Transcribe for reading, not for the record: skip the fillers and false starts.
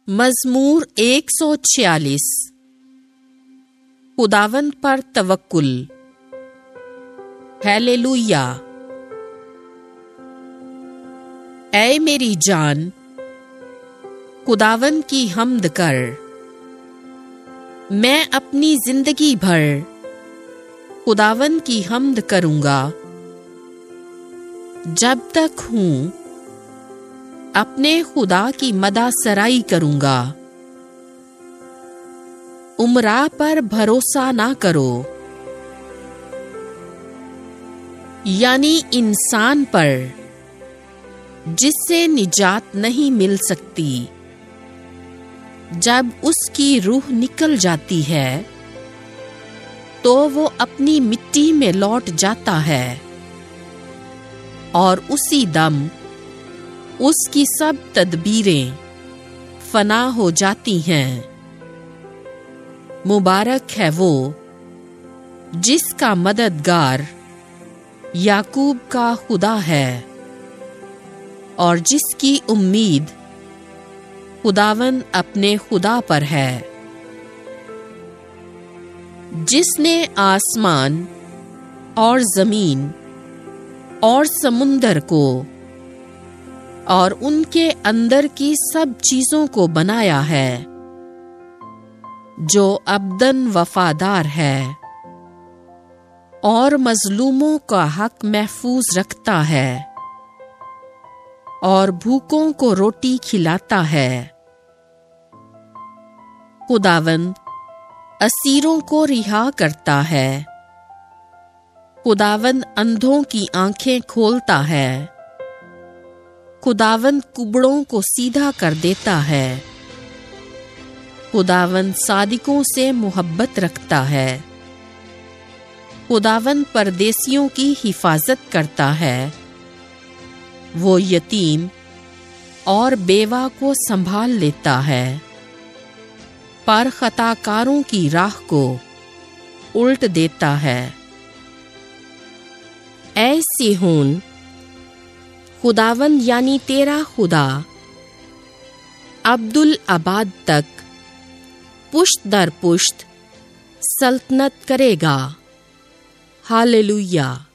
मज़मूर 146। खुदावंद पर तवक्कुल। हालेलुया। ऐ मेरी जान, खुदावंद की हम्द कर। मैं अपनी जिंदगी भर खुदावंद की हम्द करूंगा। जब तक हूं अपने खुदा की मदा सराई करूंगा। उम्रा पर भरोसा ना करो, यानी इंसान पर, जिससे निजात नहीं मिल सकती। जब उसकी रूह निकल जाती है तो वो अपनी मिट्टी में लौट जाता है और उसी दम उसकी सब तदबीरें फना हो जाती हैं। मुबारक है वो जिसका मददगार याकूब का खुदा है और जिसकी उम्मीद खुदावंद अपने खुदा पर है। जिसने आसमान और जमीन और समुंदर को और उनके अंदर की सब चीजों को बनाया है, जो अबदन वफादार है और मजलूमों का हक महफूज रखता है और भूखों को रोटी खिलाता है। खुदावंद असीरों को रिहा करता है। खुदावंद अंधों की आंखें खोलता है। खुदावंद कुबड़ों को सीधा कर देता है। खुदावंद सादिकों से मोहब्बत रखता है। खुदावंद परदेसियों की हिफाजत करता है। वो यतीम और बेवा को संभाल लेता है, पर खताकारों की राह को उल्ट देता है। ऐ सिहोन, खुदावंद यानी तेरा खुदा अब्दुल अबाद तक पुश्त दर पुश्त सल्तनत करेगा। हालेलुया।